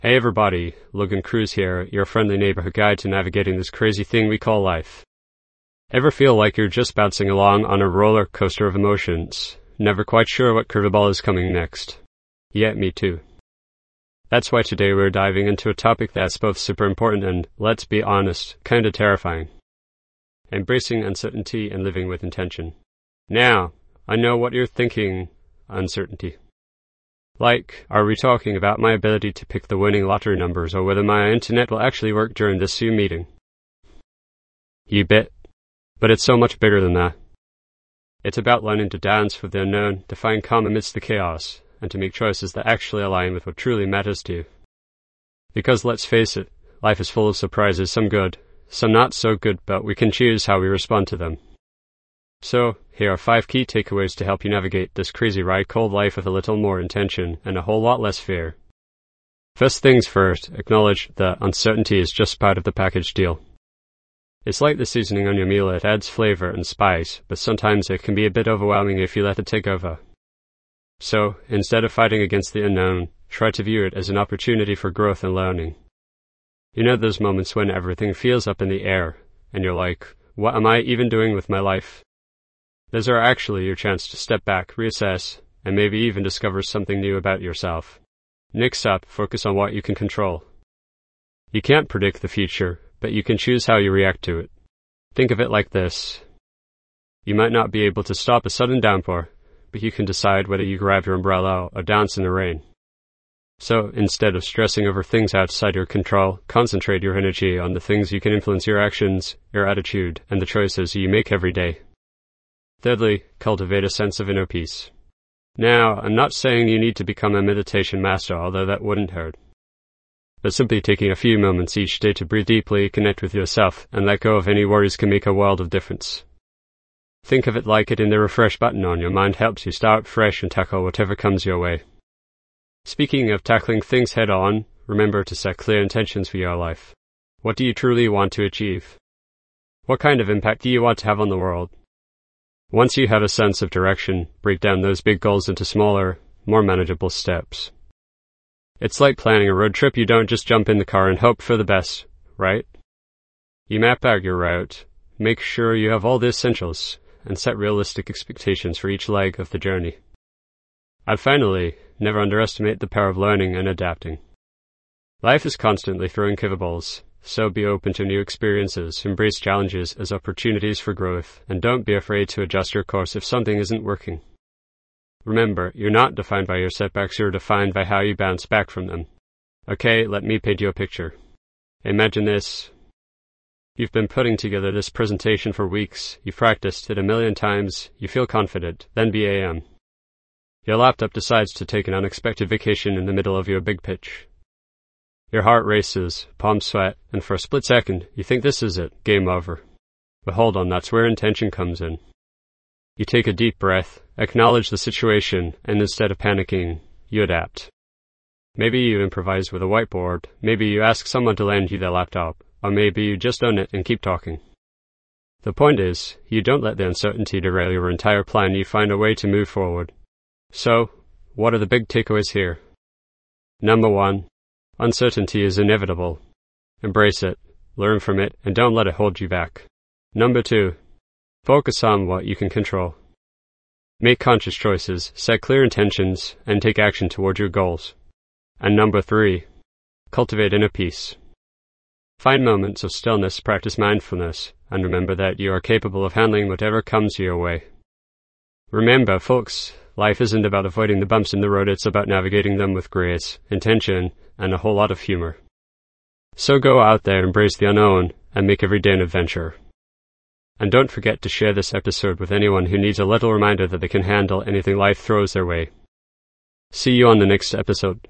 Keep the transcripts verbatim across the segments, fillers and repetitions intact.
Hey everybody, Logan Cruz here, your friendly neighborhood guide to navigating this crazy thing we call life. Ever feel like you're just bouncing along on a roller coaster of emotions, never quite sure what curveball is coming next? Yeah, me too. That's why today we're diving into a topic that's both super important and, let's be honest, kinda terrifying. Embracing uncertainty and living with intention. Now, I know what you're thinking, uncertainty. Like, are we talking about my ability to pick the winning lottery numbers or whether my internet will actually work during this Zoom meeting? You bet. But it's so much bigger than that. It's about learning to dance with the unknown, to find calm amidst the chaos, and to make choices that actually align with what truly matters to you. Because let's face it, life is full of surprises, some good, some not so good, but we can choose how we respond to them. So, here are five key takeaways to help you navigate this crazy ride called life with a little more intention and a whole lot less fear. First things first, acknowledge that uncertainty is just part of the package deal. It's like the seasoning on your meal, it adds flavor and spice, but sometimes it can be a bit overwhelming if you let it take over. So, instead of fighting against the unknown, try to view it as an opportunity for growth and learning. You know those moments when everything feels up in the air, and you're like, what am I even doing with my life? Those are actually your chance to step back, reassess, and maybe even discover something new about yourself. Next up, focus on what you can control. You can't predict the future, but you can choose how you react to it. Think of it like this. You might not be able to stop a sudden downpour, but you can decide whether you grab your umbrella or dance in the rain. So, instead of stressing over things outside your control, concentrate your energy on the things you can influence: your actions, your attitude, and the choices you make every day. Thirdly, cultivate a sense of inner peace. Now, I'm not saying you need to become a meditation master, although that wouldn't hurt. But simply taking a few moments each day to breathe deeply, connect with yourself, and let go of any worries can make a world of difference. Think of it like hitting the refresh button on your mind helps you start fresh and tackle whatever comes your way. Speaking of tackling things head on, remember to set clear intentions for your life. What do you truly want to achieve? What kind of impact do you want to have on the world? Once you have a sense of direction, break down those big goals into smaller, more manageable steps. It's like planning a road trip. You don't just jump in the car and hope for the best, right? You map out your route, make sure you have all the essentials, and set realistic expectations for each leg of the journey. And finally, never underestimate the power of learning and adapting. Life is constantly throwing curveballs. So be open to new experiences, embrace challenges as opportunities for growth, and don't be afraid to adjust your course if something isn't working. Remember, you're not defined by your setbacks, you're defined by how you bounce back from them. Okay, let me paint you a picture. Imagine this. You've been putting together this presentation for weeks, you've practiced it a million times, you feel confident, then bam. Your laptop decides to take an unexpected vacation in the middle of your big pitch. Your heart races, palms sweat, and for a split second, you think this is it, game over. But hold on, that's where intention comes in. You take a deep breath, acknowledge the situation, and instead of panicking, you adapt. Maybe you improvise with a whiteboard, maybe you ask someone to lend you their laptop, or maybe you just own it and keep talking. The point is, you don't let the uncertainty derail your entire plan, you find a way to move forward. So, what are the big takeaways here? Number one. Uncertainty is inevitable. Embrace it, learn from it, and don't let it hold you back. Number two, focus on what you can control. Make conscious choices, set clear intentions, and take action toward your goals. And number three, cultivate inner peace. Find moments of stillness, practice mindfulness, and remember that you are capable of handling whatever comes your way. Remember, folks, life isn't about avoiding the bumps in the road, it's about navigating them with grace, intention, and a whole lot of humor. So go out there, embrace the unknown, and make every day an adventure. And don't forget to share this episode with anyone who needs a little reminder that they can handle anything life throws their way. See you on the next episode.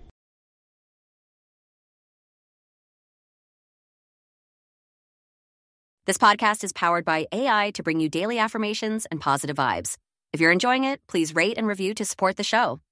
This podcast is powered by A I to bring you daily affirmations and positive vibes. If you're enjoying it, please rate and review to support the show.